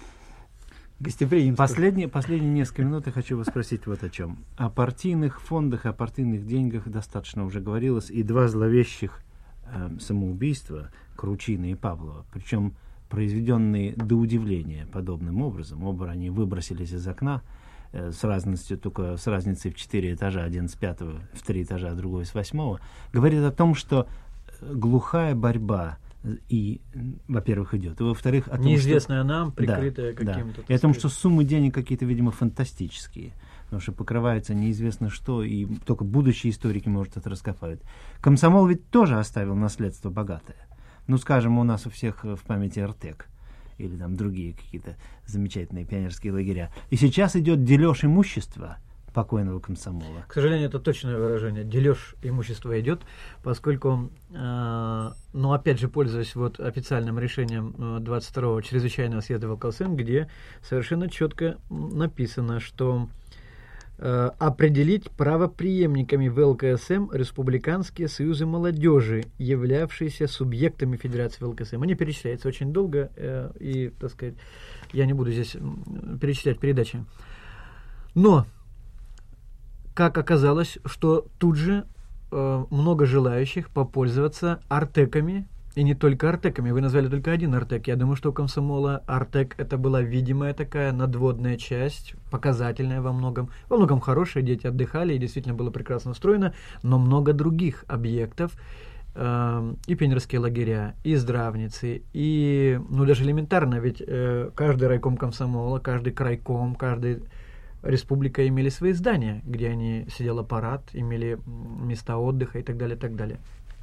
C: Гостеприимство.
A: Последние, последние несколько минут я хочу вас спросить вот о чем. О партийных фондах, о партийных деньгах достаточно уже говорилось. И два зловещих э, самоубийства, Кручина и Павлова, причем произведенные до удивления подобным образом. Оба они выбросились из окна э, с разностью, только с разницей в четыре этажа, один с пятого в три этажа, а другой с восьмого, говорит о том, что глухая борьба и, во-первых, идет, и, во-вторых, о том,
C: неизвестная
A: что...
C: нам, прикрытая
A: да,
C: каким-то...
A: да. И о том, что суммы денег какие-то, видимо, фантастические, потому что покрывается неизвестно что, и только будущие историки, может, это раскопают. Комсомол ведь тоже оставил наследство богатое. Ну, скажем, у нас у всех в памяти Артек или там другие какие-то замечательные пионерские лагеря. И сейчас идет дележ имущества покойного комсомола.
C: К сожалению, это точное выражение. Дележ имущества идет, поскольку, э, ну, опять же, пользуясь вот официальным решением двадцать второго чрезвычайного съезда в ВЛКСМ, где совершенно четко написано, что э, определить правопреемниками ВЛКСМ республиканские союзы молодежи, являвшиеся субъектами Федерации ВЛКСМ. Они перечисляются очень долго, э, и, так сказать, я не буду здесь перечислять передачи. Но как оказалось, что тут же э, много желающих попользоваться артеками, и не только артеками. Вы назвали только один артек. Я думаю, что у комсомола артек это была видимая такая надводная часть, показательная во многом. Во многом хорошая, дети отдыхали, и действительно было прекрасно устроено, но много других объектов, э, и пионерские лагеря, и здравницы, и, ну, даже элементарно, ведь э, каждый райком комсомола, каждый крайком, каждый республика имели свои здания, где они сидел аппарат, имели места отдыха и так далее, и так далее.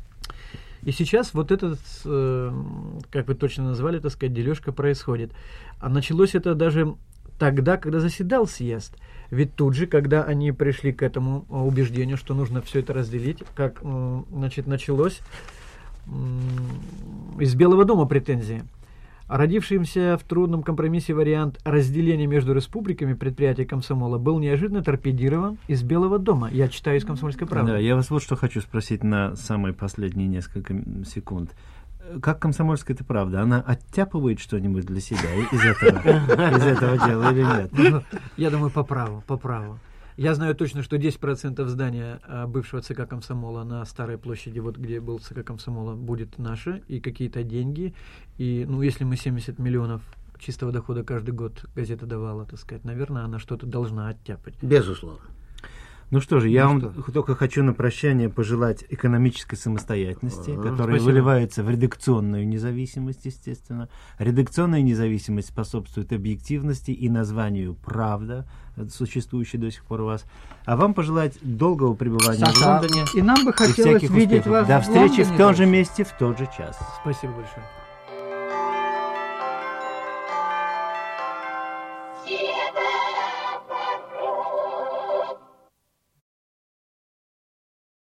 C: И сейчас вот этот, э, как вы точно назвали, так сказать, дележка происходит. А началось это даже тогда, когда заседал съезд. Ведь тут же, когда они пришли к этому убеждению, что нужно все это разделить, как, э, значит, началось э, из Белого дома претензии. Родившийся в трудном компромиссе вариант разделения между республиками предприятий комсомола был неожиданно торпедирован из Белого дома. Я читаю из «Комсомольской правды».
A: Да, я вас вот что хочу спросить на самые последние несколько секунд. Как «Комсомольская» это правда? Она оттяпывает что-нибудь для себя из этого, из этого дела или нет?
C: Я думаю, по праву, по праву. Я знаю точно, что десять процентов здания а, бывшего ЦК комсомола на Старой площади, вот где был ЦК комсомола, будет наше, и какие-то деньги. И, ну, если мы семьдесят миллионов чистого дохода каждый год газета давала, так сказать, наверное, она что-то должна оттяпать.
B: Безусловно.
A: Ну что же, я
C: ну
A: вам
C: что?
A: только хочу на прощание пожелать экономической самостоятельности,
B: А,
A: которая
C: спасибо.
A: выливается в редакционную независимость, естественно. Редакционная независимость способствует объективности и названию «Правда», существующей до сих пор у вас. А вам пожелать долгого пребывания в
E: Саша,
A: Лондоне
E: и нам бы
A: и
E: хотелось
A: всяких
E: видеть
A: успехов.
E: вас
A: До
E: в
A: встречи
E: Лондоне
A: в том же
E: тоже.
A: месте в тот же час.
C: Спасибо большое.